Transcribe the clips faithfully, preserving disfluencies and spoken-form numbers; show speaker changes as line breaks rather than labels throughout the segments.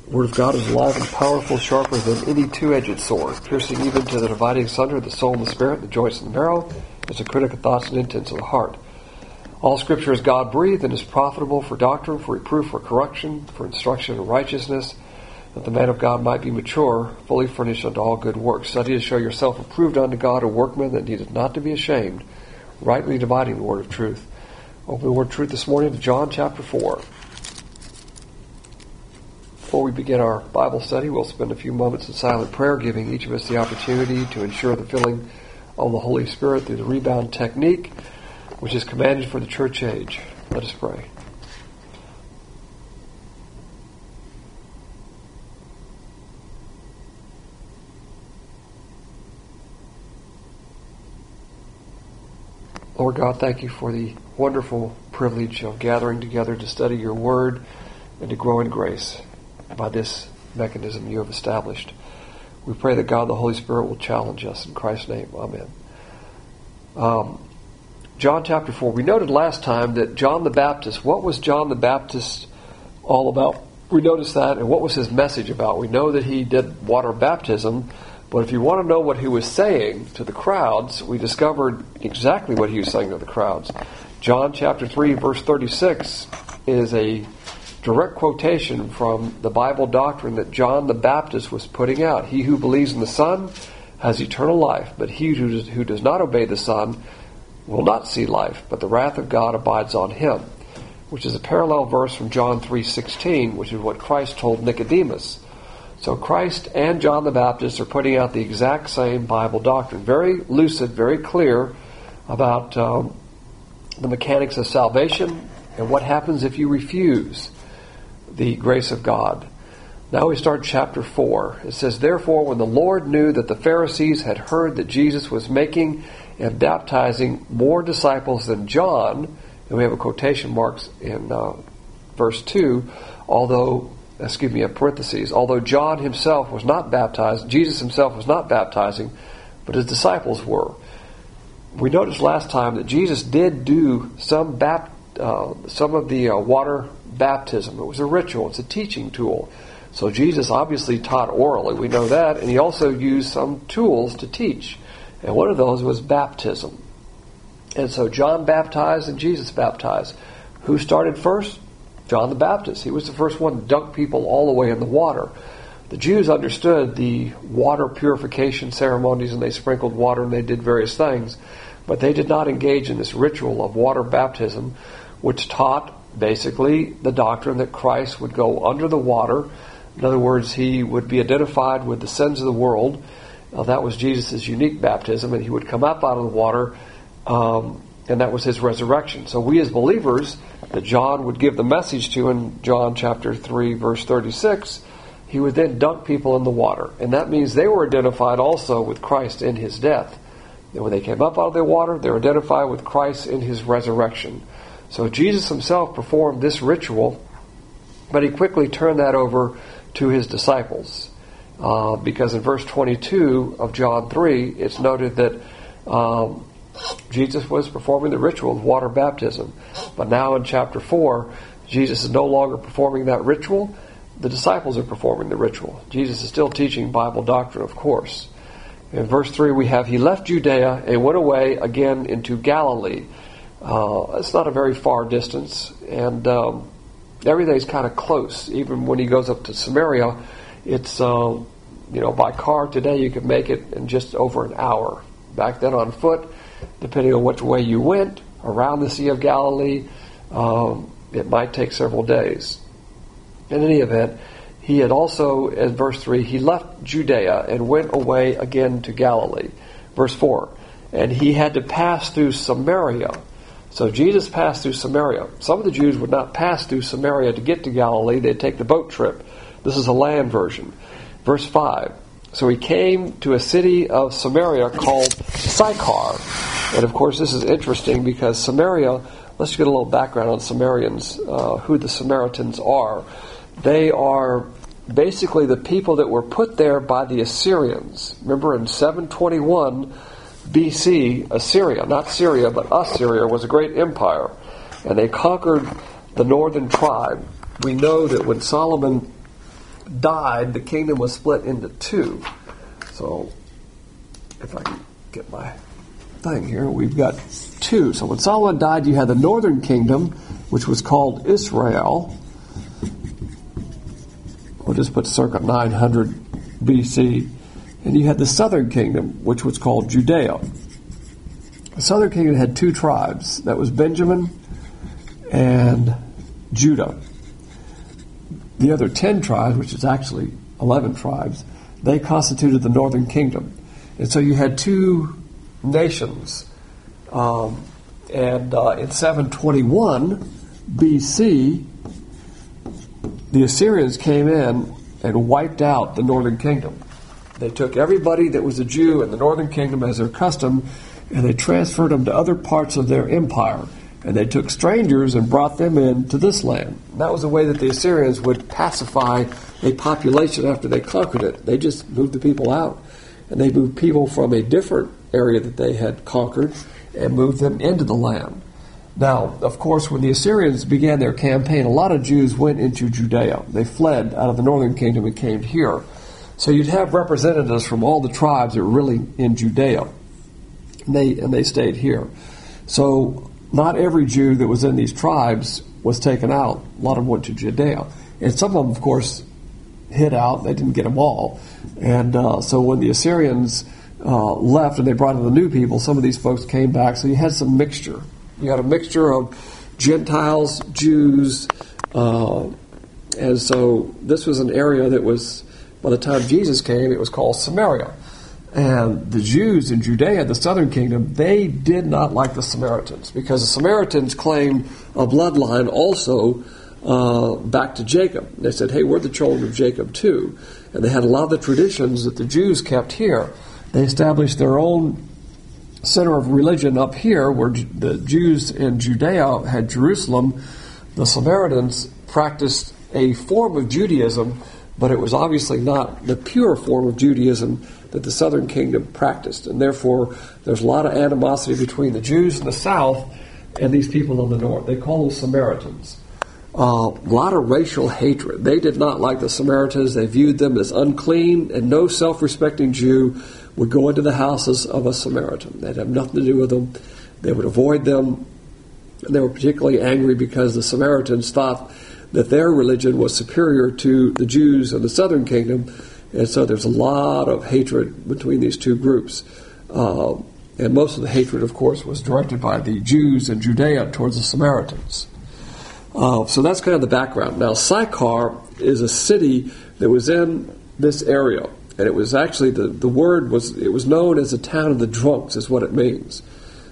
The Word of God is alive and powerful, sharper than any two-edged sword, piercing even to the dividing asunder of the soul and the spirit, the joints and the marrow, is a critic of thoughts and intents of the heart. All Scripture is God-breathed and is profitable for doctrine, for reproof, for correction, for instruction in righteousness, that the man of God might be mature, fully furnished unto all good works. Study to show yourself approved unto God, a workman that needeth not to be ashamed, rightly dividing the word of truth. Open the word of truth this morning to John chapter four. Before we begin our Bible study, we'll spend a few moments in silent prayer, giving each of us the opportunity to ensure the filling of the Holy Spirit through the rebound technique, which is commanded for the church age. Let us pray. Lord God, thank you for the wonderful privilege of gathering together to study your word and to grow in grace by this mechanism you have established. We pray that God the Holy Spirit will challenge us. In Christ's name, amen. Um, John chapter four. We noted last time that John the Baptist, what was John the Baptist all about? We noticed that, and what was his message about? We know that he did water baptism, but if you want to know what he was saying to the crowds, we discovered exactly what he was saying to the crowds. John chapter three, verse thirty-six is a direct quotation from the Bible doctrine that John the Baptist was putting out. He who believes in the Son has eternal life, but he who does, who does not obey the Son will not see life, but the wrath of God abides on him, which is a parallel verse from John three sixteen, which is what Christ told Nicodemus. So Christ and John the Baptist are putting out the exact same Bible doctrine. Very lucid, very clear about um, the mechanics of salvation and what happens if you refuse the grace of God. Now we start chapter four. It says, "Therefore, when the Lord knew that the Pharisees had heard that Jesus was making and baptizing more disciples than John," and we have a quotation marks in uh, verse two, although, excuse me, a parentheses, although John himself was not baptized, Jesus himself was not baptizing, but his disciples were. We noticed last time that Jesus did do some bap- uh, some of the uh, water baptism. It was a ritual. It's a teaching tool. So Jesus obviously taught orally. We know that. And he also used some tools to teach. And one of those was baptism. And so John baptized and Jesus baptized. Who started first? John the Baptist. He was the first one to dunk people all the way in the water. The Jews understood the water purification ceremonies, and they sprinkled water and they did various things. But they did not engage in this ritual of water baptism, which taught basically the doctrine that Christ would go under the water. In other words, he would be identified with the sins of the world. Now, that was Jesus' unique baptism, and he would come up out of the water, um, and that was his resurrection. So we as believers that John would give the message to in John chapter three, verse thirty-six, he would then dunk people in the water. And that means they were identified also with Christ in his death. And when they came up out of the water, they were identified with Christ in his resurrection. So Jesus himself performed this ritual, but he quickly turned that over to his disciples. Uh, because in verse twenty-two of John three, it's noted that um, Jesus was performing the ritual of water baptism. But now in chapter four, Jesus is no longer performing that ritual. The disciples are performing the ritual. Jesus is still teaching Bible doctrine, of course. In verse three we have, "He left Judea and went away again into Galilee." Uh, it's not a very far distance, and um, everything's kind of close. Even when he goes up to Samaria, it's, um, you know, by car today you could make it in just over an hour. Back then on foot, depending on which way you went, around the Sea of Galilee, um, it might take several days. In any event, he had also, in verse three, he left Judea and went away again to Galilee. Verse four, "And he had to pass through Samaria." So Jesus passed through Samaria. Some of the Jews would not pass through Samaria to get to Galilee. They'd take the boat trip. This is a land version. Verse five. "So he came to a city of Samaria called Sychar." And of course this is interesting because Samaria, let's get a little background on Samaritans, uh, who the Samaritans are. They are basically the people that were put there by the Assyrians. Remember in seven twenty-one B C, Assyria, not Syria, but Assyria, was a great empire. And they conquered the northern tribe. We know that when Solomon died, the kingdom was split into two. So, if I can get my thing here, we've got two. So when Solomon died, you had the northern kingdom, which was called Israel. We'll just put circa nine hundred B C. And you had the southern kingdom, which was called Judea. The southern kingdom had two tribes. That was Benjamin and Judah. The other ten tribes, which is actually eleven tribes, they constituted the northern kingdom. And so you had two nations. Um, and uh, in seven twenty-one B C, the Assyrians came in and wiped out the northern kingdom. They took everybody that was a Jew in the northern kingdom as their custom, and they transferred them to other parts of their empire. And they took strangers and brought them into this land. And that was the way that the Assyrians would pacify a population after they conquered it. They just moved the people out. And they moved people from a different area that they had conquered and moved them into the land. Now, of course, when the Assyrians began their campaign, a lot of Jews went into Judea. They fled out of the northern kingdom and came here. So you'd have representatives from all the tribes that were really in Judea. And they, and they stayed here. So not every Jew that was in these tribes was taken out. A lot of them went to Judea. And some of them, of course, hid out. They didn't get them all. And uh, so when the Assyrians uh, left and they brought in the new people, some of these folks came back. So you had some mixture. You had a mixture of Gentiles, Jews. Uh, and so this was an area that was, by the time Jesus came, it was called Samaria. And the Jews in Judea, the southern kingdom, they did not like the Samaritans because the Samaritans claimed a bloodline also uh, back to Jacob. They said, hey, we're the children of Jacob too. And they had a lot of the traditions that the Jews kept here. They established their own center of religion up here where the Jews in Judea had Jerusalem. The Samaritans practiced a form of Judaism, but it was obviously not the pure form of Judaism that the southern kingdom practiced. And therefore, there's a lot of animosity between the Jews in the south and these people in the north. They call them Samaritans. Uh, a lot of racial hatred. They did not like the Samaritans. They viewed them as unclean, and no self-respecting Jew would go into the houses of a Samaritan. They'd have nothing to do with them. They would avoid them. And they were particularly angry because the Samaritans thought that their religion was superior to the Jews of the southern kingdom. And so there's a lot of hatred between these two groups. Uh, and most of the hatred, of course, was directed by the Jews in Judea towards the Samaritans. Uh, so that's kind of the background. Now, Sychar is a city that was in this area. And it was actually, the, the word was, it was known as the town of the drunks, is what it means.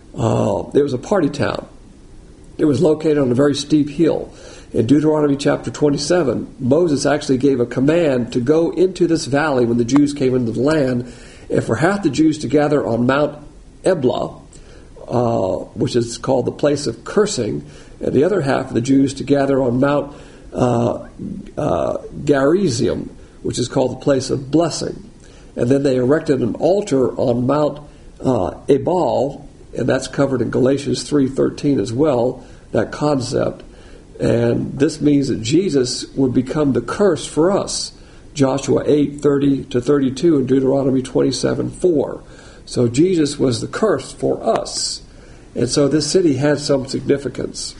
Uh, it was a party town. It was located on a very steep hill. In Deuteronomy chapter twenty-seven, Moses actually gave a command to go into this valley when the Jews came into the land, and for half the Jews to gather on Mount Eblah, uh, which is called the place of cursing, and the other half of the Jews to gather on Mount uh, uh, Gerizim, which is called the place of blessing. And then they erected an altar on Mount uh, Ebal, and that's covered in Galatians three thirteen as well, that concept. And this means that Jesus would become the curse for us. Joshua eight thirty to thirty-two and Deuteronomy twenty-seven four. So Jesus was the curse for us. And so this city had some significance.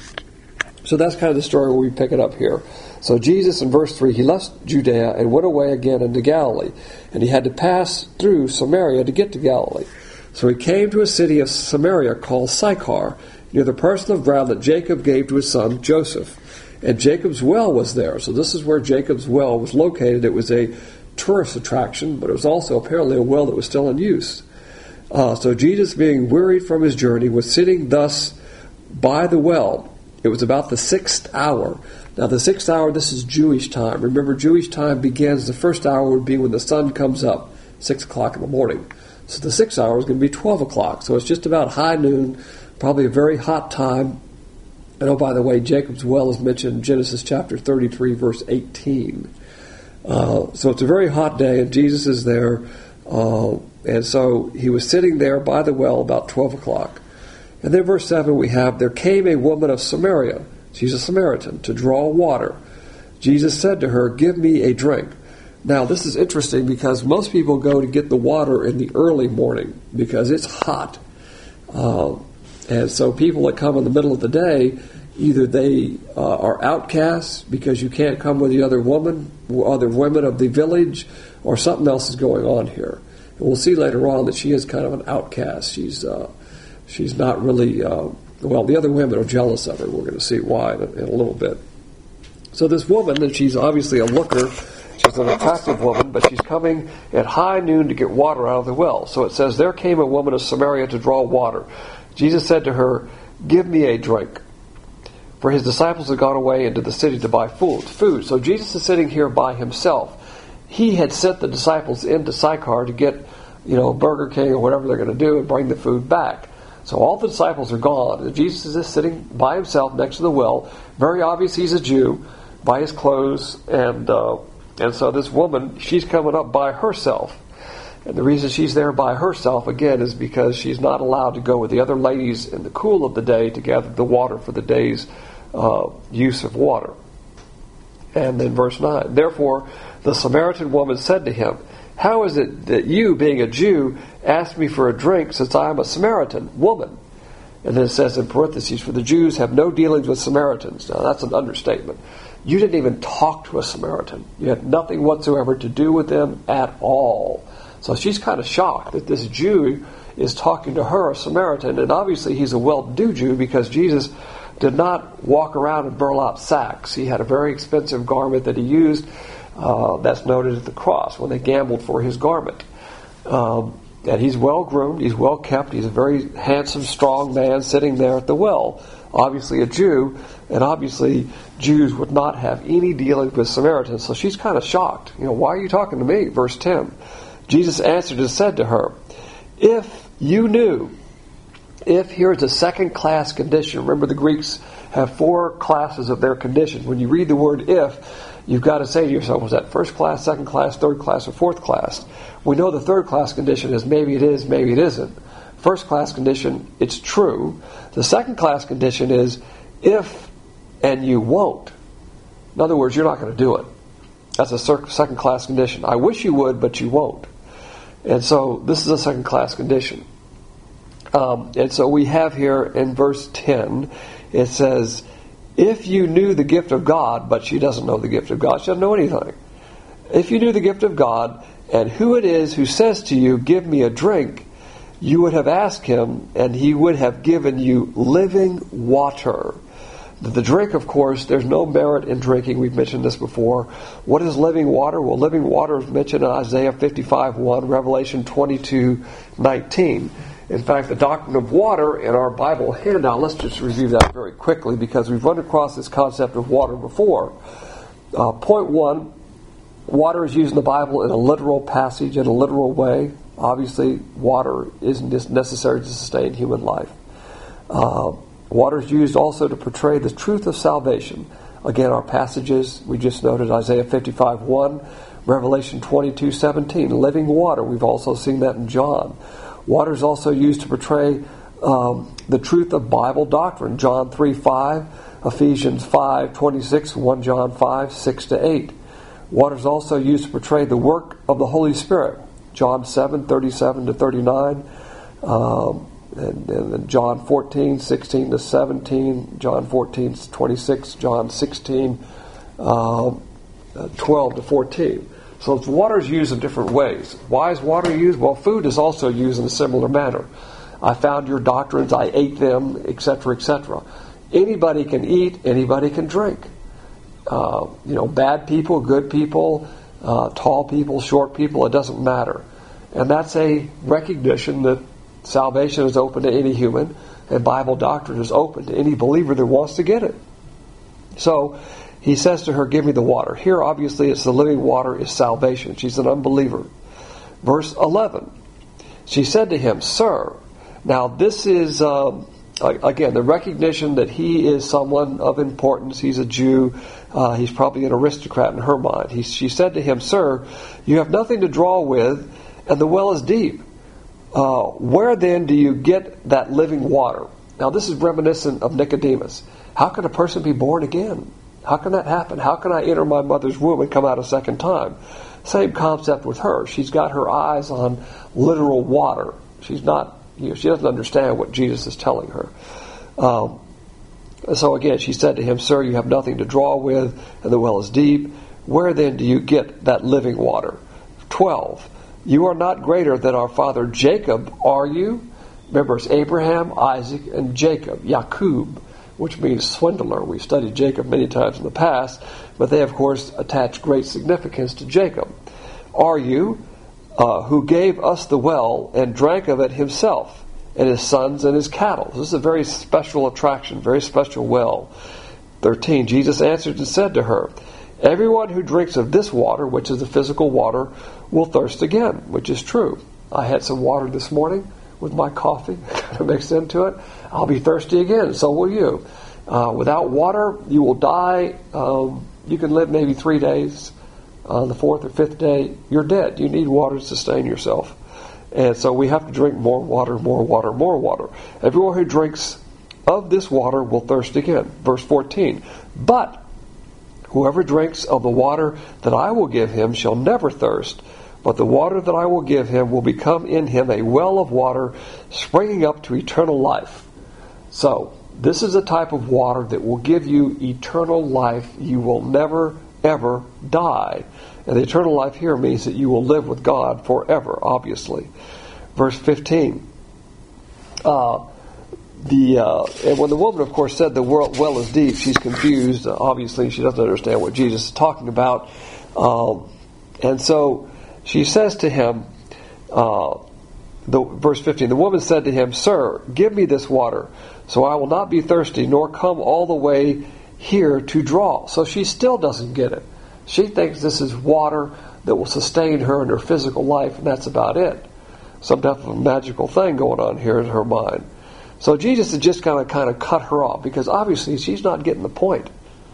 So that's kind of the story where we pick it up here. So Jesus in verse three, he left Judea and went away again into Galilee. And he had to pass through Samaria to get to Galilee. So he came to a city of Samaria called Sychar, near the parcel of ground that Jacob gave to his son Joseph. And Jacob's well was there. So this is where Jacob's well was located. It was a tourist attraction, but it was also apparently a well that was still in use. Uh, so Jesus, being wearied from his journey, was sitting thus by the well. It was about the sixth hour. Now the sixth hour, this is Jewish time. Remember, Jewish time begins, the first hour would be when the sun comes up, six o'clock in the morning. So the sixth hour is going to be twelve o'clock. So it's just about high noon, probably a very hot time. And oh, by the way, Jacob's well is mentioned in Genesis chapter thirty-three, verse eighteen. Uh, so it's a very hot day, and Jesus is there. Uh, and so he was sitting there by the well about twelve o'clock. And then verse seven we have, there came a woman of Samaria, she's a Samaritan, to draw water. Jesus said to her, give me a drink. Now, this is interesting because most people go to get the water in the early morning because it's hot. Uh, and so people that come in the middle of the day, either they uh, are outcasts because you can't come with the other woman, other women of the village, or something else is going on here. And we'll see later on that she is kind of an outcast. She's uh, she's not really, uh, well, the other women are jealous of her. We're going to see why in a, in a little bit. So this woman, and she's obviously a looker, she's an attractive woman, but she's coming at high noon to get water out of the well. So it says, there came a woman of Samaria to draw water. Jesus said to her, give me a drink. For his disciples had gone away into the city to buy food. food. So Jesus is sitting here by himself. He had sent the disciples into Sychar to get, you know, Burger King or whatever they're going to do and bring the food back. So all the disciples are gone, and Jesus is sitting by himself next to the well. Very obvious he's a Jew by his clothes, and uh, and so this woman, she's coming up by herself. And the reason she's there by herself, again, is because she's not allowed to go with the other ladies in the cool of the day to gather the water for the day's uh, use of water. And then verse nine, therefore the Samaritan woman said to him, how is it that you, being a Jew, ask me for a drink, since I am a Samaritan woman? And then it says in parentheses, for the Jews have no dealings with Samaritans. Now that's an understatement. You didn't even talk to a Samaritan. You had nothing whatsoever to do with them at all. So she's kind of shocked that this Jew is talking to her, a Samaritan, and obviously he's a well-to-do Jew because Jesus did not walk around in burlap sacks. He had a very expensive garment that he used uh, that's noted at the cross when they gambled for his garment. Um, and he's well-groomed, he's well-kept, he's a very handsome, strong man sitting there at the well. Obviously a Jew, and obviously Jews would not have any dealing with Samaritans. So she's kind of shocked. You know, why are you talking to me? Verse ten. Jesus answered and said to her, if you knew, if here is a second-class condition. Remember, the Greeks have four classes of their condition. When you read the word if, you've got to say to yourself, was that first class, second class, third class, or fourth class? We know the third class condition is maybe it is, maybe it isn't. First class condition, it's true. The second class condition is if and you won't. In other words, you're not going to do it. That's a second class condition. I wish you would, but you won't. And so this is a second class condition. Um, and so we have here in verse ten, it says, if you knew the gift of God, but she doesn't know the gift of God. She doesn't know anything. If you knew the gift of God, and who it is who says to you, give me a drink, you would have asked him, and he would have given you living water. The drink, of course, there's no merit in drinking. We've mentioned this before. What is living water? Well, living water is mentioned in Isaiah fifty-five one, Revelation twenty-two nineteen. In fact, the doctrine of water in our Bible handout, let's just review that very quickly because we've run across this concept of water before. Uh, point one, water is used in the Bible in a literal passage, in a literal way. Obviously, water isn't just necessary to sustain human life. Uh, water is used also to portray the truth of salvation. Again, our passages, we just noted Isaiah fifty-five one, Revelation twenty-two seventeen, living water. We've also seen that in John. Water is also used to portray um, the truth of Bible doctrine. John three five, Ephesians five twenty-six, First John five six to eight. Water is also used to portray the work of the Holy Spirit. John seven thirty-seven to thirty-nine, um, and, and John fourteen sixteen to seventeen, John fourteen twenty-six, John sixteen uh, twelve to fourteen. So water is used in different ways. Why is water used? Well, food is also used in a similar manner. I found your doctrines, I ate them, et cetera, et cetera. Anybody can eat, anybody can drink. Uh, you know, bad people, good people, uh, tall people, short people, it doesn't matter. And that's a recognition that salvation is open to any human, and Bible doctrine is open to any believer that wants to get it. So, he says to her, give me the water. Here, obviously, it's the living water is salvation. She's an unbeliever. Verse eleven. She said to him, Sir. Now, this is, um, again, the recognition that he is someone of importance. He's a Jew. Uh, he's probably an aristocrat in her mind. He, she said to him, Sir, you have nothing to draw with, and the well is deep. Uh, where then do you get that living water? Now, this is reminiscent of Nicodemus. How can a person be born again? How can that happen? How can I enter my mother's womb and come out a second time? Same concept with her. She's got her eyes on literal water. She's not, you know, she doesn't understand what Jesus is telling her. Um, so again, she said to him, "Sir, you have nothing to draw with, and the well is deep. Where then do you get that living water?" twelve. "You are not greater than our father Jacob, are you?" Remember, it's Abraham, Isaac, and Jacob, Yakub, which means swindler. We've studied Jacob many times in the past, but they, of course, attach great significance to Jacob. "Are you, uh, who gave us the well and drank of it himself, and his sons and his cattle?" This is a very special attraction, very special well. thirteen. "Jesus answered and said to her, Everyone who drinks of this water," which is the physical water, "will thirst again," which is true. I had some water this morning with my coffee, kind of mixed into it. I'll be thirsty again, so will you. Uh, without water, you will die. Um, you can live maybe three days. On uh, the fourth or fifth day, you're dead. You need water to sustain yourself. And so we have to drink more water, more water, more water. "Everyone who drinks of this water will thirst again." Verse fourteen. "But whoever drinks of the water that I will give him shall never thirst, but the water that I will give him will become in him a well of water springing up to eternal life." So, this is a type of water that will give you eternal life. You will never, ever die. And the eternal life here means that you will live with God forever, obviously. Verse fifteen. Uh, The uh, and when the woman, of course, said the well is deep, she's confused. Uh, obviously, she doesn't understand what Jesus is talking about. Um, and so she says to him, uh, the, verse fifteen, "The woman said to him, Sir, give me this water, so I will not be thirsty, nor come all the way here to draw." So she still doesn't get it. She thinks this is water that will sustain her in her physical life, and that's about it. Some type of magical thing going on here in her mind. So Jesus has just kind of kind of cut her off, because obviously she's not getting the point.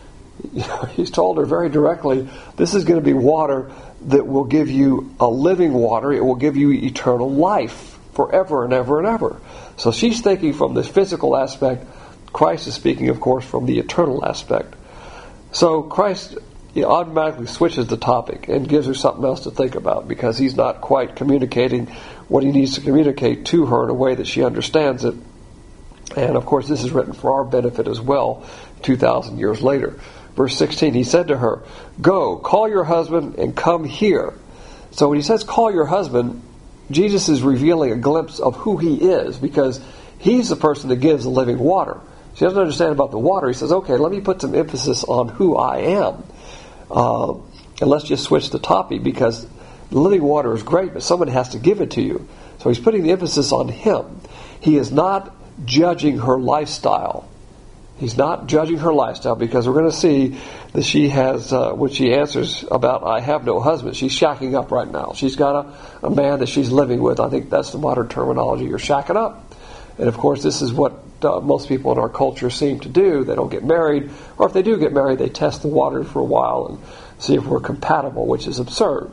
He's told her very directly, this is going to be water that will give you a living water. It will give you eternal life forever and ever and ever. So she's thinking from this physical aspect. Christ is speaking, of course, from the eternal aspect. So Christ he automatically switches the topic and gives her something else to think about, because he's not quite communicating what he needs to communicate to her in a way that she understands it. And, of course, this is written for our benefit as well, two thousand years later. Verse sixteen, "He said to her, Go, call your husband and come here." So when he says call your husband, Jesus is revealing a glimpse of who he is, because he's the person that gives the living water. She doesn't understand about the water. He says, okay, let me put some emphasis on who I am. Uh, and let's just switch the topic, because the living water is great, but somebody has to give it to you. So he's putting the emphasis on him. He is not judging her lifestyle. He's not judging her lifestyle, because we're going to see that she has, uh, when she answers about, "I have no husband," she's shacking up right now. She's got a, a man that she's living with. I think that's the modern terminology. You're shacking up. And of course, this is what uh, most people in our culture seem to do. They don't get married, or if they do get married, they test the waters for a while and see if we're compatible, which is absurd.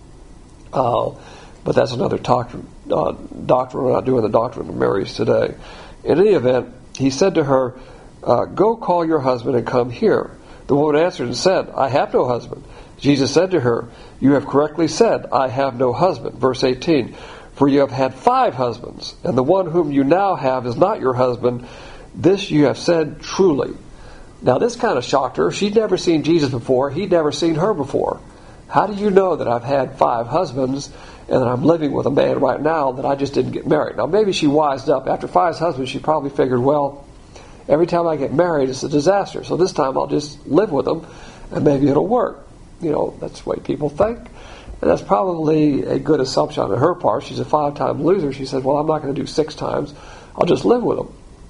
Uh, but that's another doctrine. Uh, doctrine. We're not doing the doctrine of marriage today. In any event, he said to her, uh, "Go call your husband and come here." The woman answered and said, "I have no husband." Jesus said to her, "You have correctly said, I have no husband." Verse eighteen, "For you have had five husbands, and the one whom you now have is not your husband. This you have said truly." Now this kind of shocked her. She'd never seen Jesus before. He'd never seen her before. "How do you know that I've had five husbands and that I'm living with a man right now that I just didn't get married?" Now maybe she wised up. After five husbands, she probably figured, well, every time I get married, it's a disaster. So this time I'll just live with them, and maybe it'll work. You know, that's the way people think. And that's probably a good assumption on her part. She's a five-time loser. She said, well, I'm not going to do six times. I'll just live with them.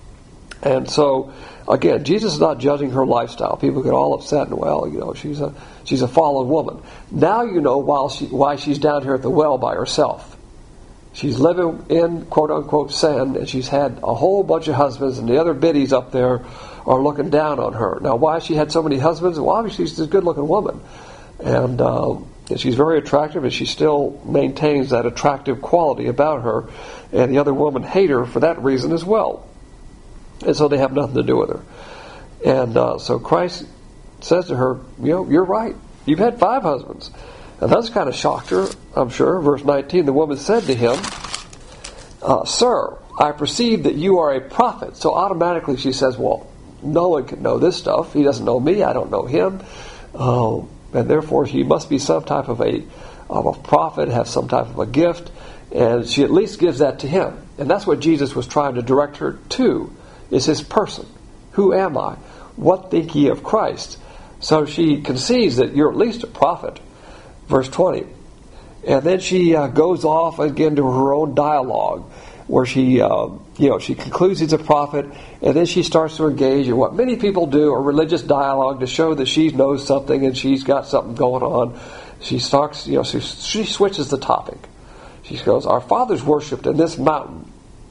And so, again, Jesus is not judging her lifestyle. People get all upset and, well, you know, she's a she's a fallen woman. Now you know why, she, why she's down here at the well by herself. She's living in, quote-unquote, sin, and she's had a whole bunch of husbands, and the other biddies up there are looking down on her. Now, why she had so many husbands? Well, obviously she's a good-looking woman. And, uh, and she's very attractive, and she still maintains that attractive quality about her. And the other women hate her for that reason as well. And so they have nothing to do with her. And uh, so Christ says to her, you know, you're right. You've had five husbands. And that's kind of shocked her, I'm sure. Verse nineteen, the woman said to him, uh, Sir, I perceive that you are a prophet. So automatically she says, well, no one can know this stuff. He doesn't know me. I don't know him. Uh, and therefore he must be some type of a, of a prophet, have some type of a gift. And she at least gives that to him. And that's what Jesus was trying to direct her to, is his person. Who am I? What think ye of Christ? So she concedes that you're at least a prophet. Verse twenty. And then she uh, goes off again to her own dialogue, where she, uh, you know, she concludes he's a prophet, and then she starts to engage in what many people do, a religious dialogue to show that she knows something and she's got something going on. She starts, you know, she, she switches the topic. She goes, our fathers worshipped in this mountain,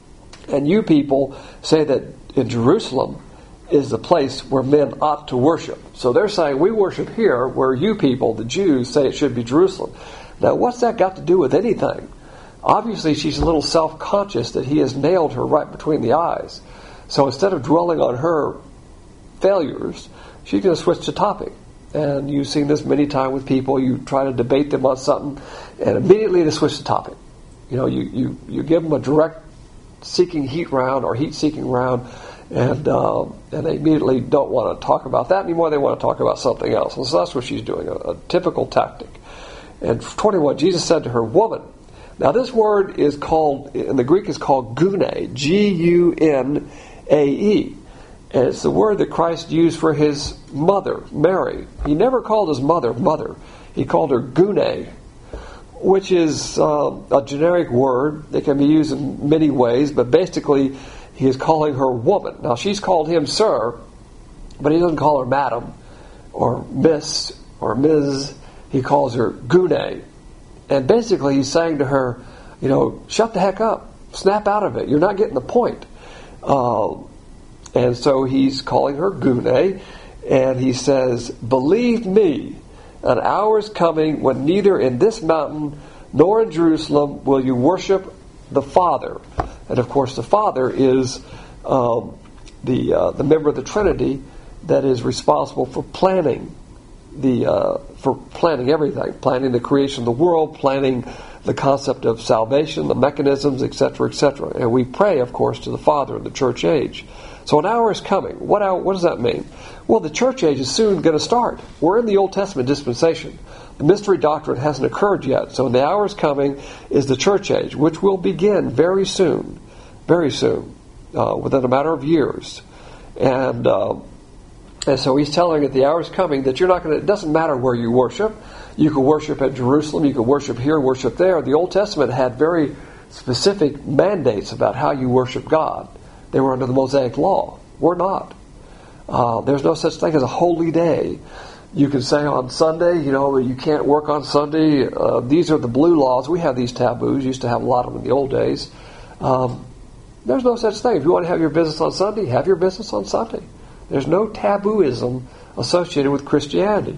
and you people say that in Jerusalem is the place where men ought to worship. So they're saying, we worship here, where you people, the Jews, say it should be Jerusalem. Now, what's that got to do with anything? Obviously, she's a little self-conscious that he has nailed her right between the eyes. So instead of dwelling on her failures, she's going to switch the topic. And you've seen this many times with people. You try to debate them on something, and immediately they switch the topic. You know, you, you, you give them a direct seeking heat round or heat-seeking round, and uh, and they immediately don't want to talk about that anymore. They want to talk about something else. And so that's what she's doing, a, a typical tactic. And twenty-one, Jesus said to her, Woman. Now this word is called, in the Greek is called gune, G U N A E. And it's the word that Christ used for his mother, Mary. He never called his mother, mother. He called her gune, which is uh, a generic word that can be used in many ways, but basically he is calling her woman. Now she's called him sir, but he doesn't call her madam or miss or Miz He calls her gune. And basically he's saying to her, you know, shut the heck up. Snap out of it. You're not getting the point. Uh, and so he's calling her gune, and he says, believe me, an hour is coming when neither in this mountain nor in Jerusalem will you worship the Father. And of course the Father is um, the uh, the member of the Trinity that is responsible for planning the uh, for planning everything, planning the creation of the world, planning the concept of salvation, the mechanisms, et cetera, et cetera. And we pray, of course, to the Father in the church age. So an hour is coming. What hour, what does that mean? Well, the church age is soon going to start. We're in the Old Testament dispensation. The mystery doctrine hasn't occurred yet. So the hour is coming is the church age, which will begin very soon, very soon, uh, within a matter of years. And uh, and so he's telling it the hour is coming that you're not going to, it doesn't matter where you worship. You can worship at Jerusalem, you can worship here, worship there. The Old Testament had very specific mandates about how you worship God. They were under the Mosaic law. We're not. Uh, there's no such thing as a holy day. You can say on Sunday, you know, you can't work on Sunday. Uh, these are the blue laws. We have these taboos. Used to have a lot of them in the old days. Um, there's no such thing. If you want to have your business on Sunday, have your business on Sunday. There's no tabooism associated with Christianity.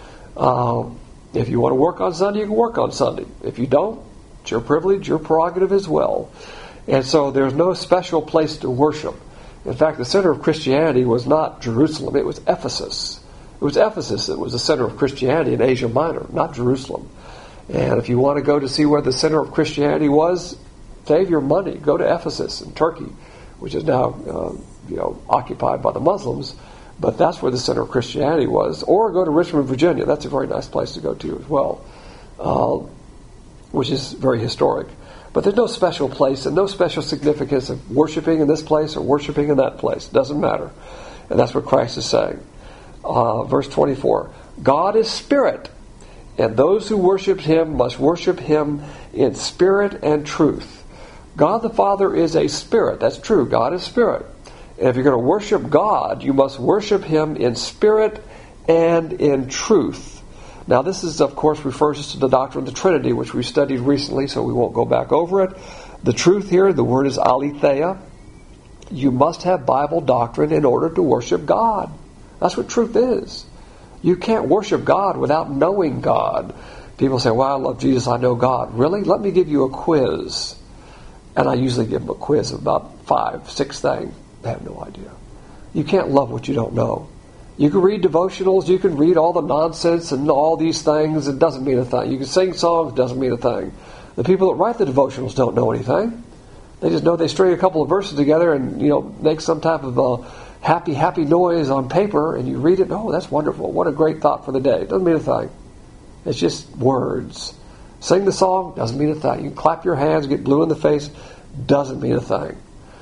Uh, if you want to work on Sunday, you can work on Sunday. If you don't, it's your privilege, your prerogative as well. And so there's no special place to worship. In fact, the center of Christianity was not Jerusalem, it was Ephesus. It was Ephesus that was the center of Christianity in Asia Minor, not Jerusalem. And if you want to go to see where the center of Christianity was, save your money. Go to Ephesus in Turkey, which is now uh, you know occupied by the Muslims. But that's where the center of Christianity was. Or go to Richmond, Virginia. That's a very nice place to go to as well, uh, which is very historic. But there's no special place and no special significance of worshiping in this place or worshiping in that place. It doesn't matter. And that's what Christ is saying. Uh, verse twenty-four, God is spirit, and those who worship him must worship him in spirit and truth. God the Father is a spirit. That's true. God is spirit. And if you're going to worship God, you must worship him in spirit and in truth. Now this is, of course, refers us to the doctrine of the Trinity, which we studied recently, so we won't go back over it. The truth here, the word is aletheia. You must have Bible doctrine in order to worship God. That's what truth is. You can't worship God without knowing God. People say, well, I love Jesus, I know God. Really? Let me give you a quiz. And I usually give them a quiz of about five, six things. They have no idea. You can't love what you don't know. You can read devotionals, you can read all the nonsense and all these things, it doesn't mean a thing. You can sing songs, it doesn't mean a thing. The people that write the devotionals don't know anything. They just know they string a couple of verses together and, you know, make some type of a happy, happy noise on paper, and you read it, oh, that's wonderful. What a great thought for the day. It doesn't mean a thing. It's just words. Sing the song, doesn't mean a thing. You can clap your hands, get blue in the face, doesn't mean a thing.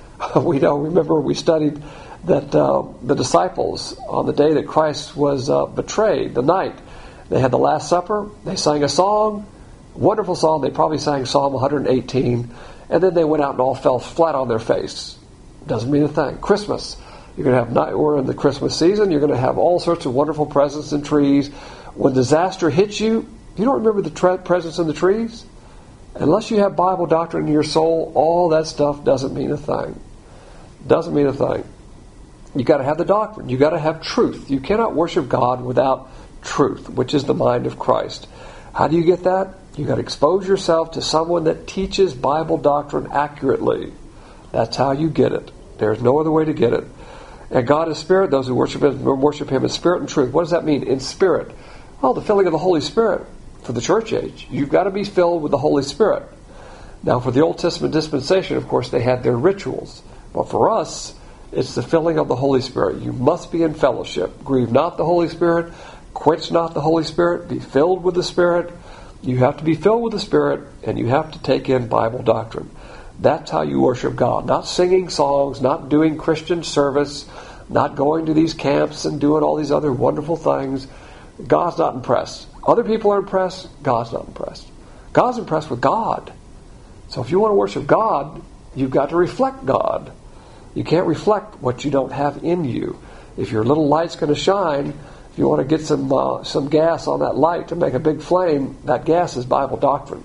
We know, remember we studied that uh, the disciples, on the day that Christ was uh, betrayed, the night, they had the Last Supper, they sang a song, wonderful song, they probably sang Psalm one eighteen, and then they went out and all fell flat on their face. Doesn't mean a thing. Christmas, you're going to have night, we're in the Christmas season, you're going to have all sorts of wonderful presents and trees. When disaster hits you, you don't remember the tre- presents in the trees? Unless you have Bible doctrine in your soul, all that stuff doesn't mean a thing. Doesn't mean a thing. You got to have the doctrine. You got to have truth. You cannot worship God without truth, which is the mind of Christ. How do you get that? You got to expose yourself to someone that teaches Bible doctrine accurately. That's how you get it. There's no other way to get it. And God is spirit. Those who worship Him worship Him in spirit and truth. What does that mean? In spirit. Well, the filling of the Holy Spirit for the church age. You've got to be filled with the Holy Spirit. Now, for the Old Testament dispensation, of course, they had their rituals. But for us, it's the filling of the Holy Spirit. You must be in fellowship. Grieve not the Holy Spirit. Quench not the Holy Spirit. Be filled with the Spirit. You have to be filled with the Spirit, and you have to take in Bible doctrine. That's how you worship God. Not singing songs, not doing Christian service, not going to these camps and doing all these other wonderful things. God's not impressed. Other people are impressed. God's not impressed. God's impressed with God. So if you want to worship God, you've got to reflect God. You can't reflect what you don't have in you. If your little light's going to shine, if you want to get some uh, some gas on that light to make a big flame, that gas is Bible doctrine.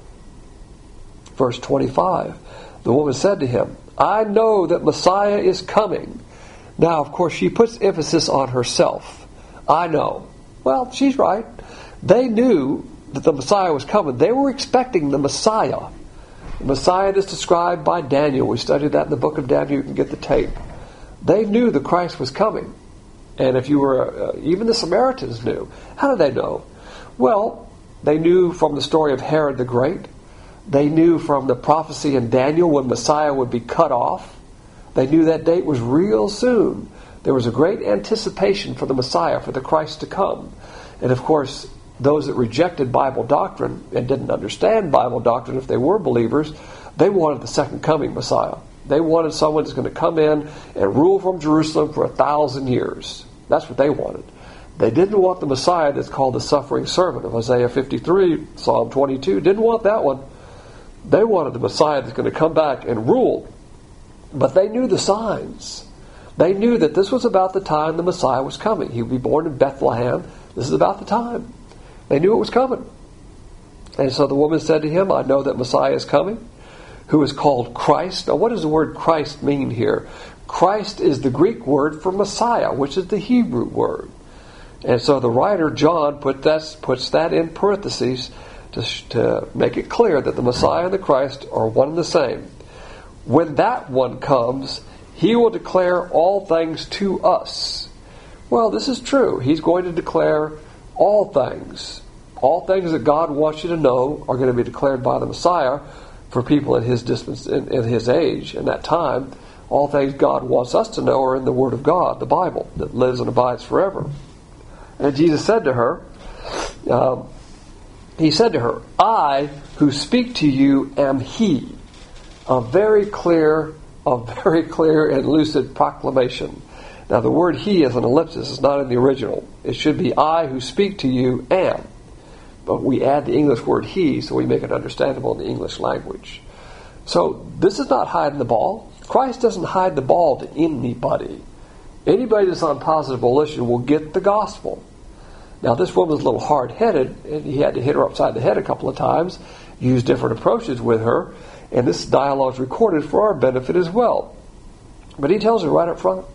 Verse twenty-five, the woman said to him, I know that Messiah is coming. Now, of course, she puts emphasis on herself. I know. Well, she's right. They knew that the Messiah was coming. They were expecting the Messiah. The Messiah is described by Daniel. We studied that in the book of Daniel. You can get the tape. They knew the Christ was coming. And if you were, uh, even the Samaritans knew. How did they know? Well, they knew from the story of Herod the Great. They knew from the prophecy in Daniel when Messiah would be cut off. They knew that date was real soon. There was a great anticipation for the Messiah, for the Christ to come. And of course, those that rejected Bible doctrine and didn't understand Bible doctrine, if they were believers, they wanted the second coming Messiah. They wanted someone that's going to come in and rule from Jerusalem for a thousand years. That's what they wanted. They didn't want the Messiah that's called the suffering servant of Isaiah fifty-three, Psalm twenty-two. Didn't want that one. They wanted the Messiah that's going to come back and rule. But they knew the signs. They knew that this was about the time the Messiah was coming. He would be born in Bethlehem. This is about the time. They knew it was coming. And so the woman said to him, I know that Messiah is coming, who is called Christ. Now, what does the word Christ mean here? Christ is the Greek word for Messiah, which is the Hebrew word. And so the writer, John, put that, puts that in parentheses to, to make it clear that the Messiah and the Christ are one and the same. When that one comes, he will declare all things to us. Well, this is true. He's going to declare all things. All things that God wants you to know are going to be declared by the Messiah for people in his distance, in, in his age, in that time. All things God wants us to know are in the Word of God, the Bible, that lives and abides forever. And Jesus said to her, um, He said to her, I who speak to you am He. A very clear, a very clear and lucid proclamation. Now the word He is an ellipsis. It's not in the original. It should be I who speak to you am. But we add the English word He so we make it understandable in the English language. So this is not hiding the ball. Christ doesn't hide the ball to anybody. Anybody that's on positive volition will get the gospel. Now this woman's a little hard-headed, and he had to hit her upside the head a couple of times, use different approaches with her, and this dialogue is recorded for our benefit as well. But he tells her right up front,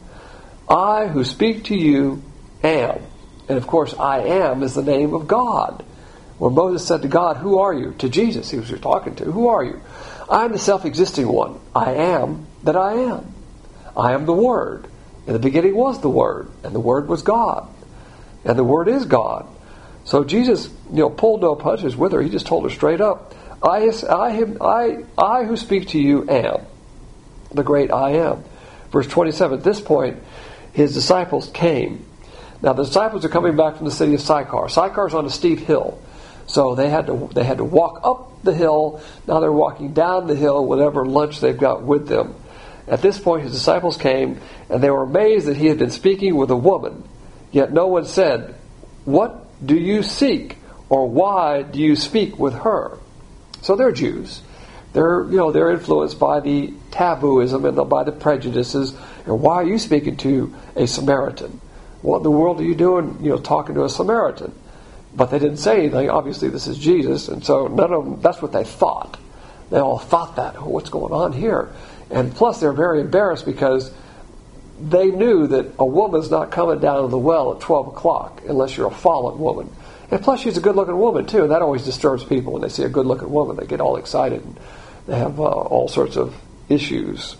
I who speak to you am. And of course, I am is the name of God. When Moses said to God, who are you? To Jesus, he was talking to. Who are you? I am the self-existing one. I am that I am. I am the Word. In the beginning was the Word, and the Word was God, and the Word is God. So Jesus, you know, pulled no punches with her. He just told her straight up, I, I, him, I, I who speak to you am the great I am. Verse twenty-seven, at this point, his disciples came. Now the disciples are coming back from the city of Sychar. Sychar is on a steep hill. So they had to they had to walk up the hill. Now they're walking down the hill, whatever lunch they've got with them. At this point, his disciples came, and they were amazed that he had been speaking with a woman. Yet no one said, what do you seek? Or why do you speak with her? So they're Jews. They're, you know, they're influenced by the tabooism and by the prejudices. And why are you speaking to a Samaritan? What in the world are you doing, you know, talking to a Samaritan? But they didn't say anything. Obviously, this is Jesus. And so none of them, that's what they thought. They all thought that. Oh, what's going on here? And plus, they're very embarrassed because they knew that a woman's not coming down to the well at twelve o'clock unless you're a fallen woman. And plus, she's a good-looking woman, too. And that always disturbs people when they see a good-looking woman. They get all excited. And they have uh, all sorts of issues.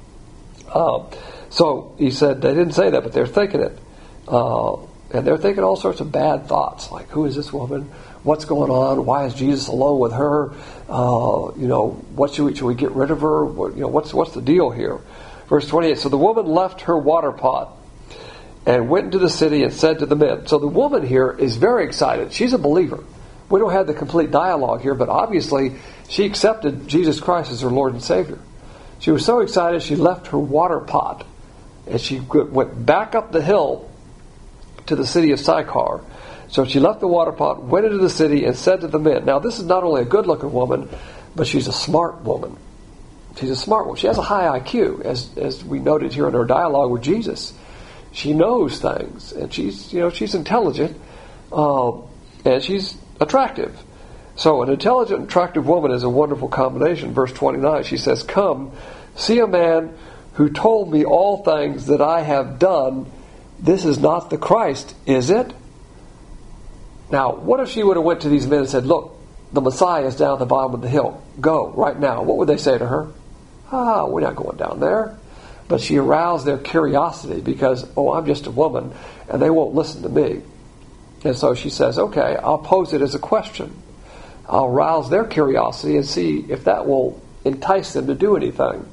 Uh, so he said they didn't say that, but they're thinking it. Uh, and they're thinking all sorts of bad thoughts, like, who is this woman? What's going on? Why is Jesus alone with her? Uh, you know, what should we, should we get rid of her? What, you know, what's what's the deal here? Verse twenty-eight, so the woman left her water pot and went into the city and said to the men. So the woman here is very excited. She's a believer. We don't have the complete dialogue here, but obviously she accepted Jesus Christ as her Lord and Savior. She was so excited she left her water pot and she went back up the hill to the city of Sychar. So she left the water pot, went into the city, and said to the men. Now this is not only a good-looking woman, but she's a smart woman. She's a smart woman. She has a high I Q, as as we noted here in her dialogue with Jesus. She knows things, and she's you know she's intelligent, uh, and she's attractive. So an intelligent, attractive woman is a wonderful combination. Verse twenty-nine, she says, "Come, see a man who told me all things that I have done. This is not the Christ, is it?" Now, what if she would have went to these men and said, "Look, the Messiah is down at the bottom of the hill. Go right now." What would they say to her? Ah, we're not going down there. But she aroused their curiosity because, oh, I'm just a woman, and they won't listen to me. And so she says, okay, I'll pose it as a question. I'll rouse their curiosity and see if that will entice them to do anything.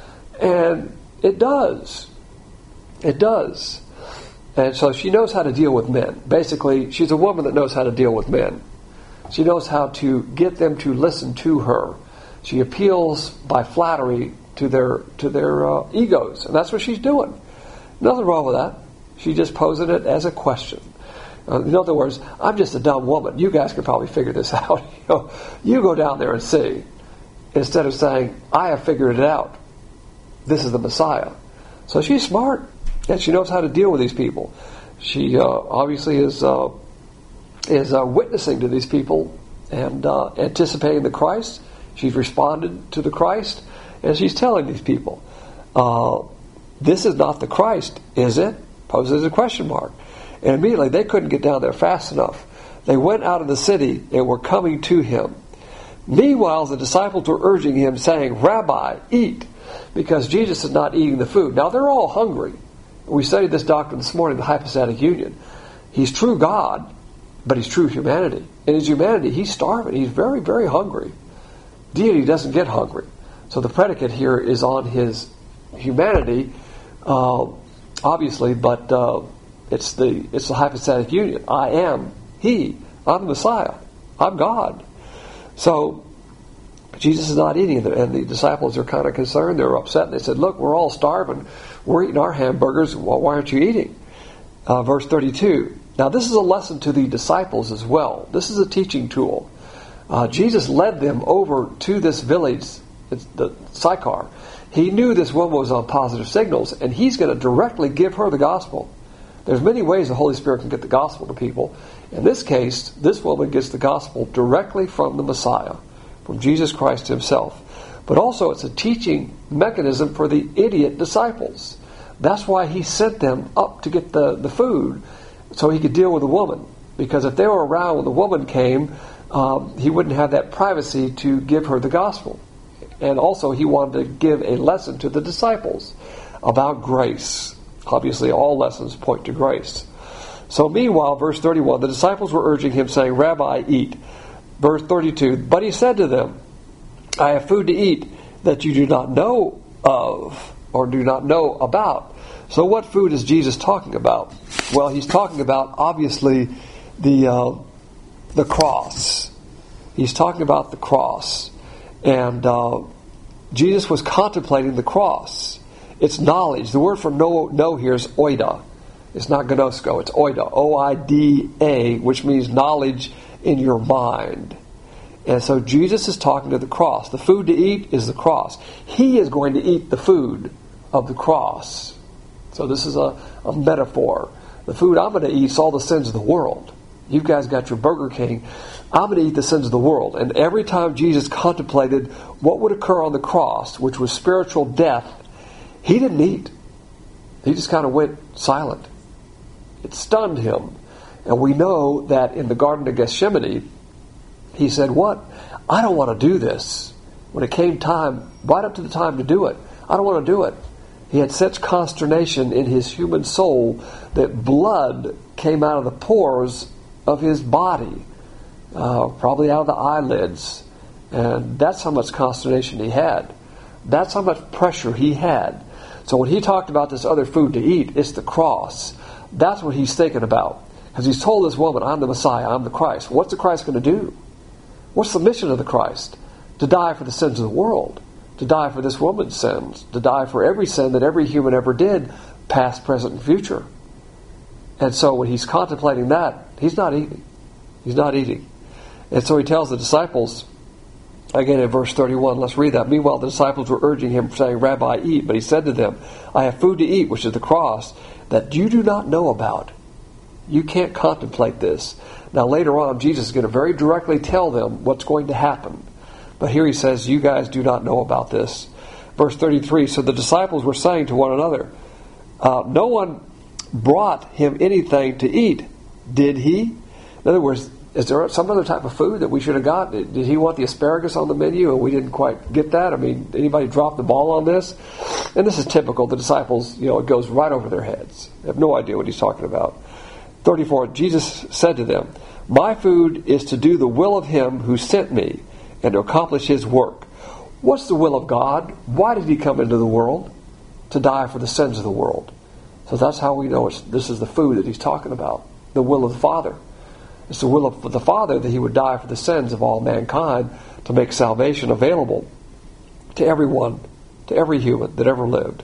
And it does. It does. And so she knows how to deal with men. Basically, she's a woman that knows how to deal with men. She knows how to get them to listen to her. She appeals by flattery to their to their uh, egos, and that's what she's doing. Nothing wrong with that. She's just posing it as a question. Uh, in other words, I'm just a dumb woman. You guys can probably figure this out. you know, you go down there and see. Instead of saying, I have figured it out. This is the Messiah. So she's smart, and she knows how to deal with these people. She uh, obviously is uh, is uh, witnessing to these people and uh, anticipating the Christ. She's responded to the Christ, and she's telling these people, uh, this is not the Christ, is it? Poses a question mark. And immediately they couldn't get down there fast enough. They went out of the city and were coming to him. Meanwhile, the disciples were urging him, saying, Rabbi, eat, because Jesus is not eating the food. Now they're all hungry. We studied this doctrine this morning, the hypostatic union. He's true God, but he's true humanity. In his humanity, he's starving. He's very, very hungry. Deity doesn't get hungry. So the predicate here is on his humanity, uh, obviously, but uh, it's the it's the hypostatic union. I am he. I'm the Messiah. I'm God. So Jesus is not eating, and the disciples are kind of concerned. They're upset. They said, look, we're all starving. We're eating our hamburgers. Well, why aren't you eating? Uh, verse thirty-two. Now this is a lesson to the disciples as well. This is a teaching tool. Uh, Jesus led them over to this village, it's the Sychar. He knew this woman was on positive signals, and he's going to directly give her the gospel. There's many ways the Holy Spirit can get the gospel to people. In this case, this woman gets the gospel directly from the Messiah, from Jesus Christ himself. But also it's a teaching mechanism for the idiot disciples. That's why he sent them up to get the, the food, so he could deal with the woman. Because if they were around when the woman came, um, he wouldn't have that privacy to give her the gospel. And also he wanted to give a lesson to the disciples about grace. Obviously, all lessons point to grace. So meanwhile, verse thirty-one, the disciples were urging him, saying, Rabbi, eat. Verse thirty-two, but he said to them, I have food to eat that you do not know of, or do not know about. So what food is Jesus talking about? Well, he's talking about, obviously, the uh, the cross. He's talking about the cross. And uh, Jesus was contemplating the cross. It's knowledge. The word for know, know here is oida. It's not gnosko. It's oida. O I D A, which means knowledge in your mind. And so Jesus is talking to the cross. The food to eat is the cross. He is going to eat the food of the cross. So this is a, a metaphor. The food I'm going to eat is all the sins of the world. You guys got your Burger King. I'm going to eat the sins of the world. And every time Jesus contemplated what would occur on the cross, which was spiritual death, he didn't eat. He just kind of went silent. It stunned him. And we know that in the Garden of Gethsemane, he said, what? I don't want to do this. When it came time, right up to the time to do it, I don't want to do it. He had such consternation in his human soul that blood came out of the pores of his body, uh, probably out of the eyelids. And that's how much consternation he had. That's how much pressure he had. So when he talked about this other food to eat, it's the cross. That's what he's thinking about. Because he's told this woman, I'm the Messiah, I'm the Christ. What's the Christ going to do? What's the mission of the Christ? To die for the sins of the world. To die for this woman's sins. To die for every sin that every human ever did, past, present, and future. And so when he's contemplating that, he's not eating. He's not eating. And so he tells the disciples, again in verse thirty-one, let's read that. Meanwhile, the disciples were urging him, saying, Rabbi, eat. But he said to them, I have food to eat, which is the cross, that you do not know about. You can't contemplate this. Now later on, Jesus is going to very directly tell them what's going to happen. But here he says, you guys do not know about this. Verse thirty-three, so the disciples were saying to one another, uh, no one brought him anything to eat, did he? In other words, is there some other type of food that we should have got? Did, did he want the asparagus on the menu and we didn't quite get that? I mean, anybody drop the ball on this? And this is typical. The disciples, you know, it goes right over their heads. They have no idea what he's talking about. thirty-four, Jesus said to them, my food is to do the will of him who sent me and to accomplish his work. What's the will of God? Why did he come into the world? To die for the sins of the world. So that's how we know it's, this is the food that he's talking about. The will of the Father. It's the will of the Father that he would die for the sins of all mankind to make salvation available to everyone, to every human that ever lived.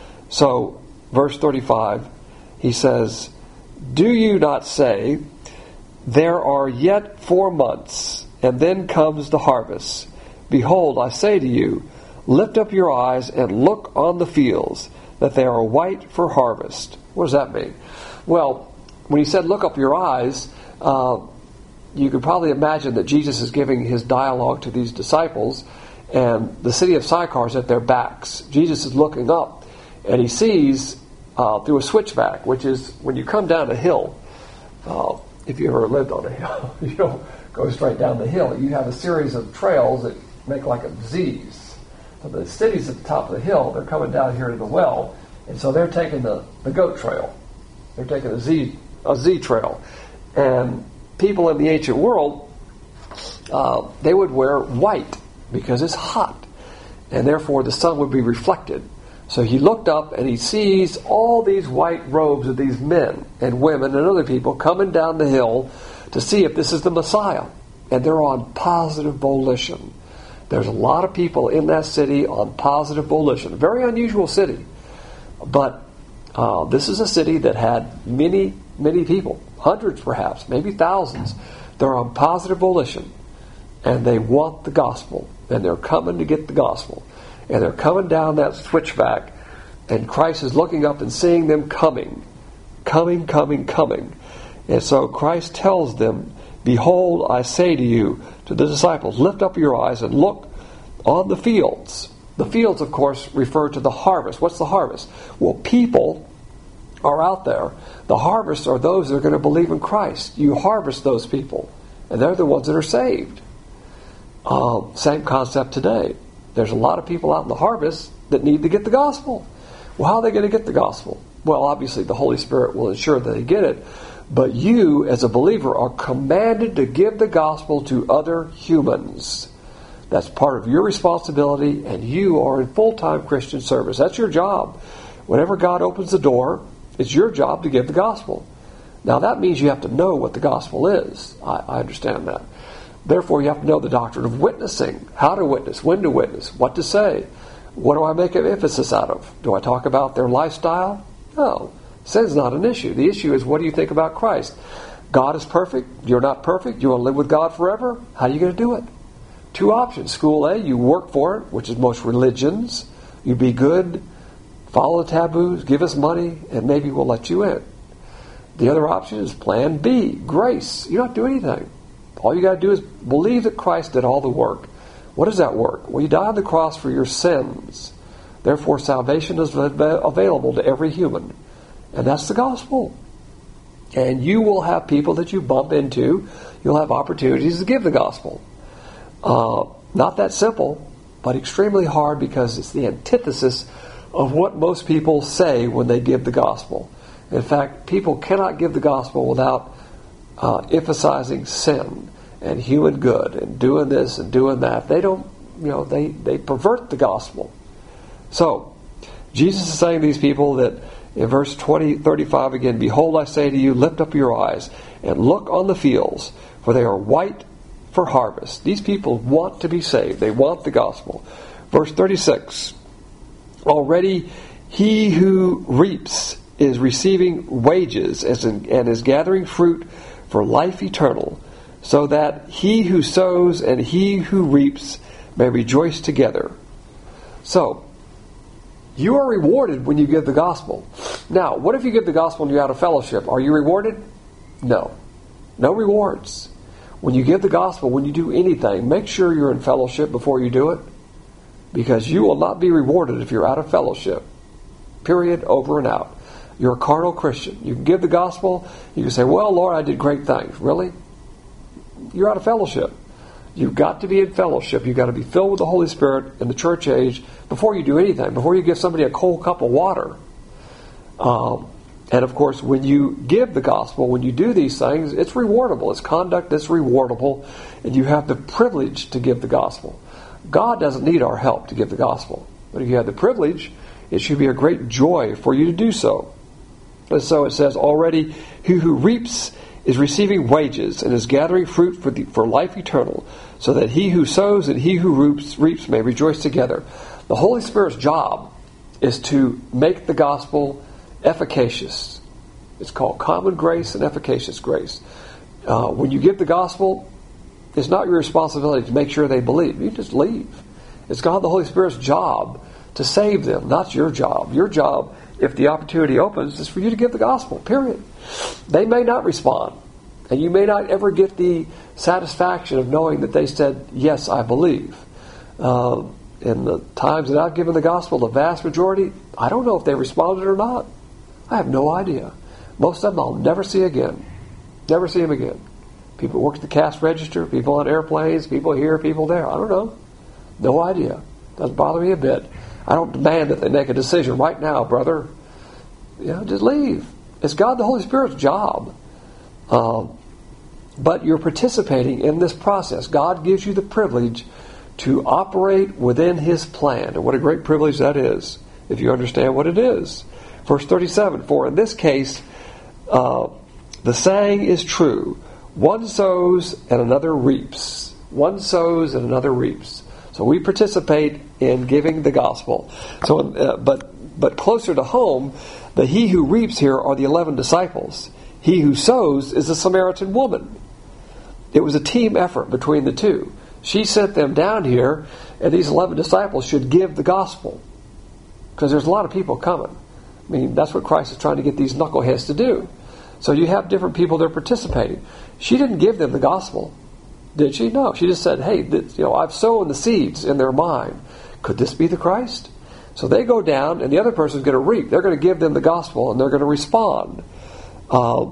So, verse thirty-five, he says, do you not say, there are yet four months, and then comes the harvest? Behold, I say to you, lift up your eyes and look on the fields, that they are white for harvest. What does that mean? Well, when he said look up your eyes, uh, you could probably imagine that Jesus is giving his dialogue to these disciples, and the city of Sychar is at their backs. Jesus is looking up, and he sees uh, through a switchback, which is when you come down a hill. Uh, if you ever lived on a hill, you don't go straight down the hill. You have a series of trails that make like a Z's. So the city's at the top of the hill. They're coming down here to the well, and so they're taking the, the goat trail. They're taking a Z a Z trail. And people in the ancient world, uh, they would wear white because it's hot, and therefore the sun would be reflected. So he looked up and he sees all these white robes of these men and women and other people coming down the hill to see if this is the Messiah. And they're on positive volition. There's a lot of people in that city on positive volition. Very unusual city. But uh, this is a city that had many, many people. Hundreds perhaps, maybe thousands. They're on positive volition. And they want the gospel. And they're coming to get the gospel. And they're coming down that switchback. And Christ is looking up and seeing them coming. Coming, coming, coming. And so Christ tells them, behold, I say to you, to the disciples, lift up your eyes and look on the fields. The fields, of course, refer to the harvest. What's the harvest? Well, people are out there. The harvest are those that are going to believe in Christ. You harvest those people, and they're the ones that are saved. Uh, same concept today. There's a lot of people out in the harvest that need to get the gospel. Well, how are they going to get the gospel? well, obviously the Holy Spirit will ensure that they get it, but you, as a believer, are commanded to give the gospel to other humans. That's part of your responsibility, and you are in full-time Christian service. That's your job. Whenever God opens the door, it's your job to give the gospel. Now, that means you have to know what the gospel is. I, I understand that. Therefore, you have to know the doctrine of witnessing, how to witness, when to witness, what to say. What do I make an emphasis out of? Do I talk about their lifestyle? No. Sin's not an issue. The issue is, what do you think about Christ? God is perfect. You're not perfect. You want to live with God forever? How are you going to do it? Two options. School A, you work for it, which is most religions. You be good, follow the taboos, give us money, and maybe we'll let you in. The other option is plan B, grace. You don't have to do anything. All you got to do is believe that Christ did all the work. What does that work? Well, you died on the cross for your sins. Therefore, salvation is available to every human. And that's the gospel. And you will have people that you bump into. You'll have opportunities to give the gospel. Uh, not that simple, but extremely hard, because it's the antithesis of what most people say when they give the gospel. In fact, people cannot give the gospel without uh, emphasizing sin and human good and doing this and doing that. They don't, you know, they, they pervert the gospel. So, Jesus is saying to these people that in verse twenty, thirty-five again, "Behold, I say to you, lift up your eyes and look on the fields, for they are white for harvest." These people want to be saved. They want the gospel. Verse thirty-six, "Already he who reaps is receiving wages as in, and is gathering fruit for life eternal, so that he who sows and he who reaps may rejoice together." So, you are rewarded when you give the gospel. Now, what if you give the gospel and you're out of fellowship? Are you rewarded? No. No rewards. When you give the gospel, when you do anything, make sure you're in fellowship before you do it, because you will not be rewarded if you're out of fellowship. Period. Over and out. You're a carnal Christian. You can give the gospel. You can say, "Well, Lord, I did great things." Really? You're out of fellowship. You've got to be in fellowship. You've got to be filled with the Holy Spirit in the church age before you do anything, before you give somebody a cold cup of water. Um, and of course, when you give the gospel, when you do these things, it's rewardable. It's conduct that's rewardable, and you have the privilege to give the gospel. God doesn't need our help to give the gospel. But if you have the privilege, it should be a great joy for you to do so. And so it says, "Already he who reaps is receiving wages and is gathering fruit for the, for life eternal, so that he who sows and he who reaps, reaps may rejoice together." The Holy Spirit's job is to make the gospel efficacious. It's called common grace and efficacious grace. Uh, when you give the gospel, it's not your responsibility to make sure they believe. You just leave. It's God the Holy Spirit's job to save them, not your job. Your job, if the opportunity opens, is for you to give the gospel, period. They may not respond, and you may not ever get the satisfaction of knowing that they said, "Yes, I believe." Uh, in the times that I've given the gospel, the vast majority, I don't know if they responded or not. I have no idea. Most of them I'll never see again. Never see them again. People work at the cash register, people on airplanes, people here, people there. I don't know. No idea. Doesn't bother me a bit. I don't demand that they make a decision right now, brother. You know, just leave. It's God the Holy Spirit's job. Um, but you're participating in this process. God gives you the privilege to operate within His plan. And what a great privilege that is, if you understand what it is. Verse thirty-seven, "For in this case, uh, the saying is true, one sows and another reaps." One sows and another reaps. So we participate in giving the gospel. So, uh, but but closer to home, the he who reaps here are the eleven disciples. He who sows is the Samaritan woman. It was a team effort between the two. She sent them down here, and these eleven disciples should give the gospel, because there's a lot of people coming. I mean, that's what Christ is trying to get these knuckleheads to do. So you have different people that are participating. She didn't give them the gospel, did she? No. She just said, "Hey, this, you know, I've sown the seeds in their mind. Could this be the Christ?" So they go down, and the other person's going to reap. They're going to give them the gospel, and they're going to respond. Um,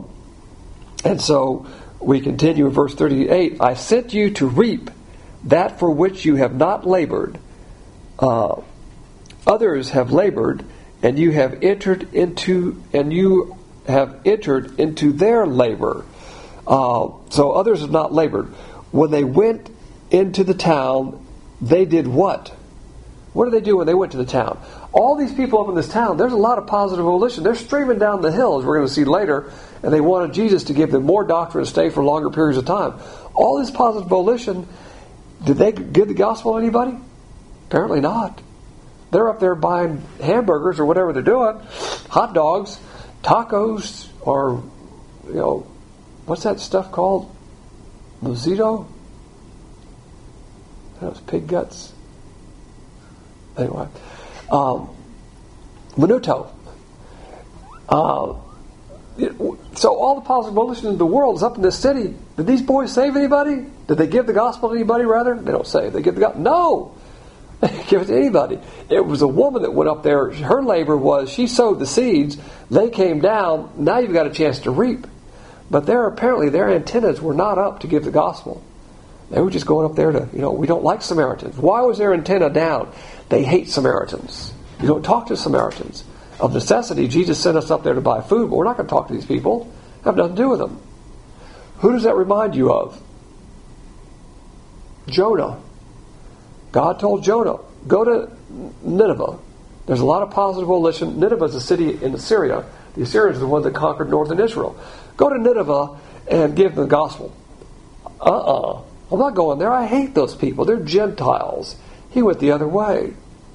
and so we continue in verse thirty-eight. "I sent you to reap that for which you have not labored. Uh, others have labored, and you have entered into and you have entered into their labor. Uh, so others have not labored. When they went into the town, they did what? What did they do when they went to the town? All these people up in this town, there's a lot of positive volition. They're streaming down the hill, as we're going to see later, and they wanted Jesus to give them more doctrine and stay for longer periods of time. All this positive volition, did they give the gospel to anybody? Apparently not. They're up there buying hamburgers or whatever they're doing, hot dogs, tacos, or, you know, what's that stuff called? Mozito? That was pig guts. Anyway, um, Minuto. Uh, it, so all the positive volition in the world is up in this city. Did these boys save anybody? Did they give the gospel to anybody, rather? They don't save. They give the gospel. No! They give it to anybody. It was a woman that went up there. Her labor was, she sowed the seeds. They came down. Now you've got a chance to reap. But their apparently their antennas were not up to give the gospel. They were just going up there to, you know, we don't like Samaritans. Why was their antenna down? They hate Samaritans. You don't talk to Samaritans. Of necessity, Jesus sent us up there to buy food, but we're not going to talk to these people. Have nothing to do with them. Who does that remind you of? Jonah. God told Jonah, go to Nineveh. There's a lot of positive volition. Nineveh is a city in Assyria. The Assyrians are the ones that conquered northern Israel. Go to Nineveh and give them the gospel. Uh-uh. I'm not going there. I hate those people. They're Gentiles. He went the other way.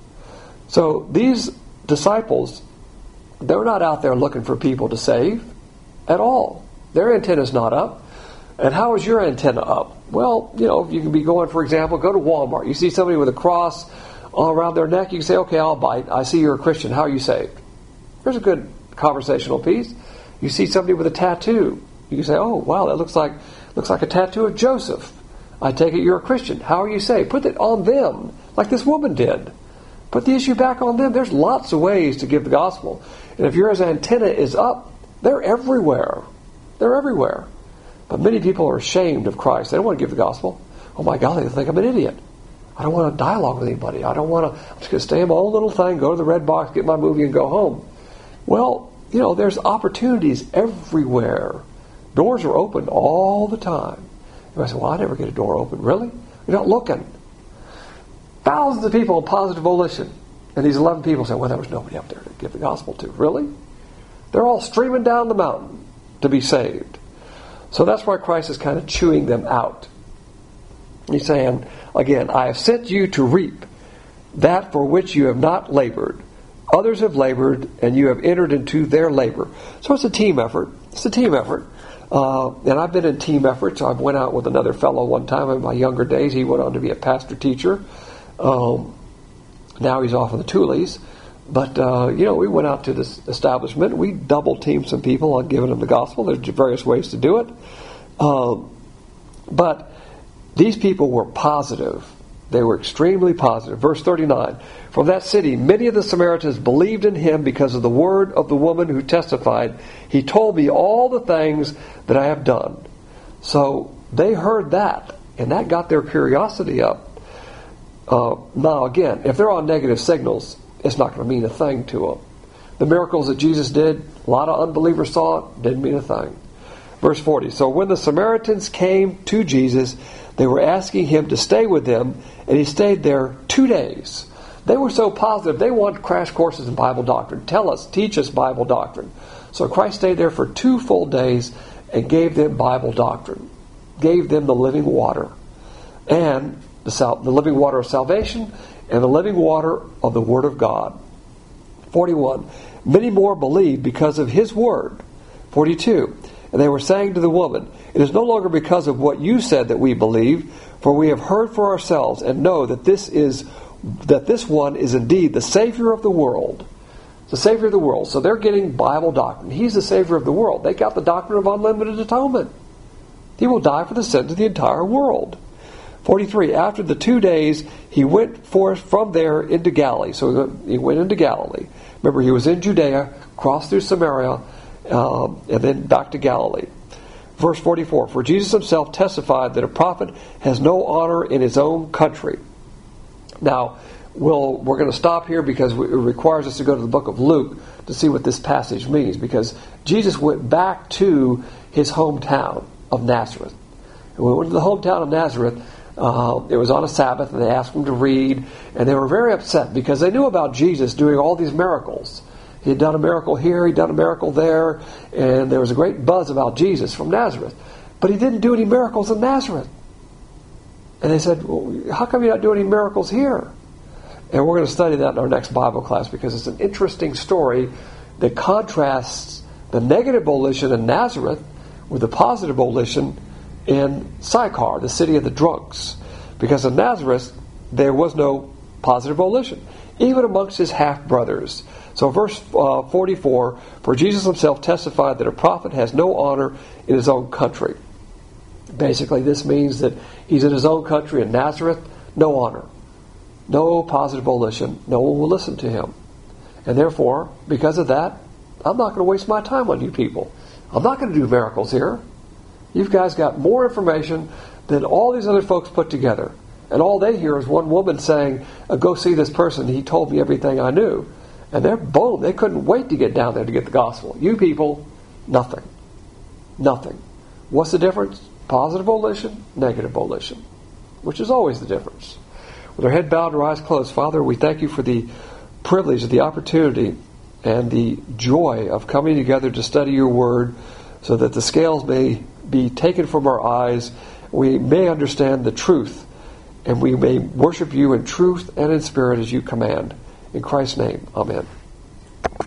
So these disciples, they're not out there looking for people to save at all. Their antenna's not up. And how is your antenna up? Well, you know, you can be going, for example, go to Walmart. You see somebody with a cross all around their neck. You can say, okay, I'll bite. I see you're a Christian. How are you saved? There's a good conversational piece. You see somebody with a tattoo. You can say, oh, wow, that looks like looks like a tattoo of Joseph. I take it you're a Christian. How are you saved? Put it on them, like this woman did. Put the issue back on them. There's lots of ways to give the gospel. And if your antenna is up, they're everywhere. They're everywhere. But many people are ashamed of Christ. They don't want to give the gospel. Oh my God, they think I'm an idiot. I don't want to dialogue with anybody. I don't want to, I'm just going to stay in my own little thing, go to the red box, get my movie and go home. Well, you know, there's opportunities everywhere. Doors are open all the time. You might say, well, I never get a door open. Really? You're not looking. Thousands of people in positive volition. And these eleven people say, well, there was nobody up there to give the gospel to. Really? They're all streaming down the mountain to be saved. So that's why Christ is kind of chewing them out. He's saying, again, I have sent you to reap that for which you have not labored. Others have labored, and you have entered into their labor. So it's a team effort. It's a team effort. Uh, and I've been in team efforts. I went out with another fellow one time in my younger days. He went on to be a pastor teacher. Um, now he's off in the Tules. But, uh, you know, we went out to this establishment. We double-teamed some people on giving them the gospel. There's various ways to do it. Um, but these people were positive. They were extremely positive. Verse thirty-nine, from that city, many of the Samaritans believed in him because of the word of the woman who testified, he told me all the things that I have done. So they heard that, and that got their curiosity up. Uh, now, again, if they're on negative signals, it's not going to mean a thing to them. The miracles that Jesus did, a lot of unbelievers saw it, didn't mean a thing. Verse forty, so when the Samaritans came to Jesus, they were asking him to stay with them, and he stayed there two days. They were so positive, they wanted crash courses in Bible doctrine. Tell us, teach us Bible doctrine. So Christ stayed there for two full days and gave them Bible doctrine. Gave them the living water. And the, sal- the living water of salvation and the living water of the Word of God. forty-one, many more believed because of his word. forty-two, and they were saying to the woman, it is no longer because of what you said that we believe, for we have heard for ourselves and know that this is that this one is indeed the Savior of the world. The Savior of the world. So they're getting Bible doctrine. He's the Savior of the world. They got the doctrine of unlimited atonement. He will die for the sins of the entire world. forty-three, after the two days, he went forth from there into Galilee. So he went into Galilee. Remember, he was in Judea, crossed through Samaria, um, and then back to Galilee. Verse forty-four, for Jesus himself testified that a prophet has no honor in his own country. Now, we'll, we're going to stop here because it requires us to go to the book of Luke to see what this passage means, because Jesus went back to his hometown of Nazareth. And when we went to the hometown of Nazareth, uh, it was on a Sabbath, and they asked him to read, and they were very upset because they knew about Jesus doing all these miracles. He had done a miracle here, he'd done a miracle there, and there was a great buzz about Jesus from Nazareth. But he didn't do any miracles in Nazareth. And they said, well, how come you're not doing any miracles here? And we're going to study that in our next Bible class, because it's an interesting story that contrasts the negative volition in Nazareth with the positive volition in Sychar, the city of the drunks. Because in Nazareth, there was no positive volition, even amongst his half-brothers. So verse uh, forty-four, for Jesus himself testified that a prophet has no honor in his own country. Basically, this means that he's in his own country in Nazareth, no honor, no positive volition, no one will listen to him. And therefore, because of that, I'm not going to waste my time on you people. I'm not going to do miracles here. You guys got more information than all these other folks put together. And all they hear is one woman saying, go see this person, he told me everything I knew. And they're bold. They couldn't wait to get down there to get the gospel. You people, nothing. Nothing. What's the difference? Positive volition, negative volition, which is always the difference. With our head bowed and our eyes closed, Father, we thank you for the privilege, the opportunity, and the joy of coming together to study your word so that the scales may be taken from our eyes, we may understand the truth, and we may worship you in truth and in spirit as you command. In Christ's name, amen.